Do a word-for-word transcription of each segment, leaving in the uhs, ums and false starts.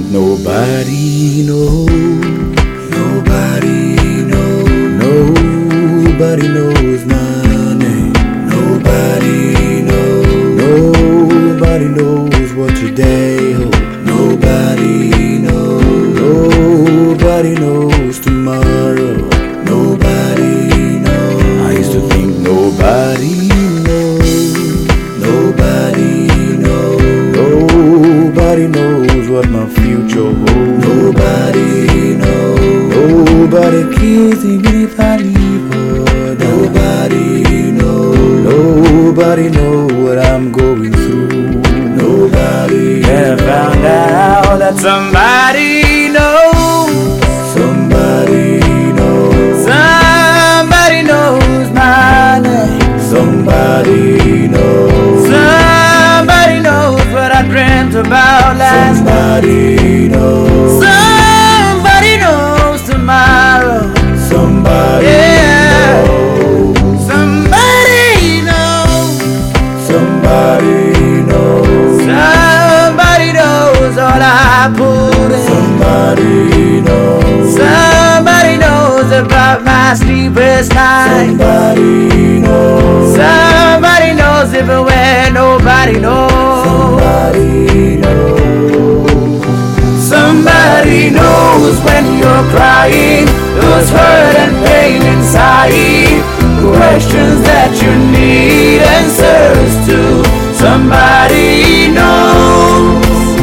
Nobody knows, nobody knows, nobody knows my name. Nobody knows, nobody knows what today holds. Nobody knows, nobody knows tomorrow. Nobody knows. I used to think nobody knows, nobody knows, nobody knows what my future holds. Nobody knows, nobody cares even if I leave her. Nobody knows, nobody knows what I'm going through. Nobody ever found out that somebody knows, somebody knows, somebody knows my name. Somebody knows, somebody knows what I dreamt about last night. Somebody knows, somebody knows tomorrow. Somebody yeah. knows, somebody knows, somebody knows, somebody knows all I put in. Somebody knows, somebody knows about my sleepless nights. Somebody knows, somebody knows even when nobody knows. Somebody knows, somebody knows when you're crying, those hurt and pain inside, questions that you need answers to. Somebody knows,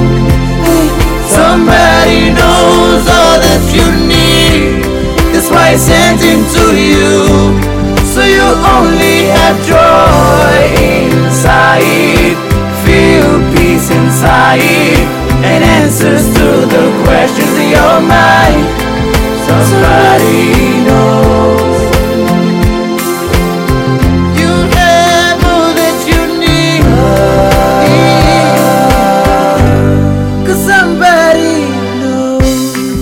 somebody knows all that you need. That's why I sent him to you, so you only have joy inside, feel peace inside, and answers to the questions in your mind. Somebody knows. You have all that you need, 'cause somebody knows.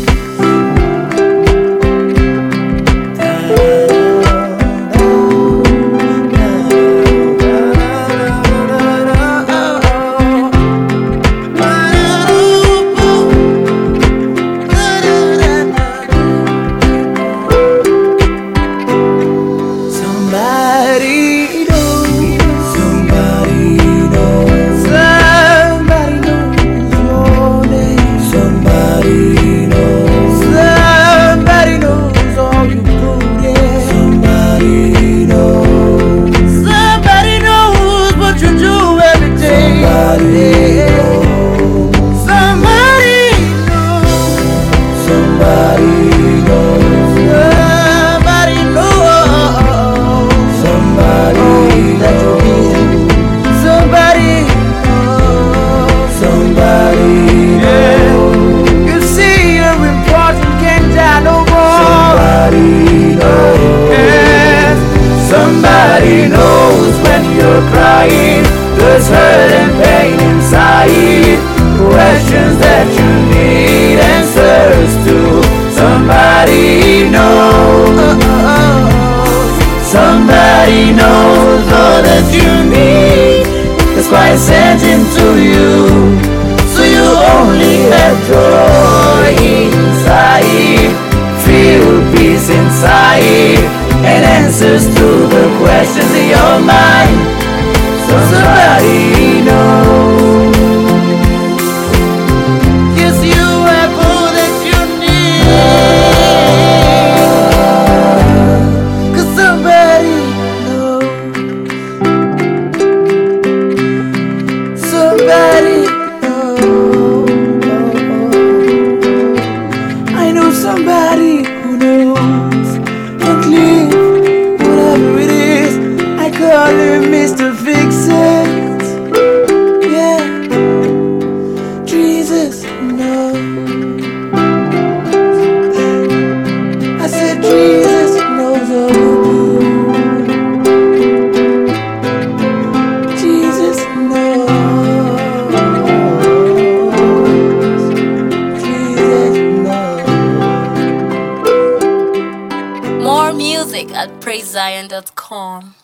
Somebody knows when you're crying, there's hurt and pain inside, questions that you need answers to. Somebody knows, somebody knows all that you need. That's why I sent him to you, so you only have joy inside, feel peace inside, and answers to the questions in your mind. Somebody knows. Yes, you have all that you need, 'cause somebody knows. Somebody knows. I know somebody who knows. Can't live whatever it is. I call him Mister Fix-It. Yeah, Jesus knows. I said Jesus knows all you do. Jesus knows. Jesus knows. More music at praise zion dot com.